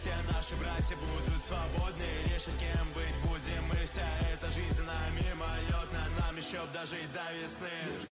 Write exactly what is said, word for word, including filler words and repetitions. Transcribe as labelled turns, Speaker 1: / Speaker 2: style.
Speaker 1: все наши братья будут свободны. Решить, кем быть будем мы. Вся эта жизнь она мимолетна, нам еще дожить до весны.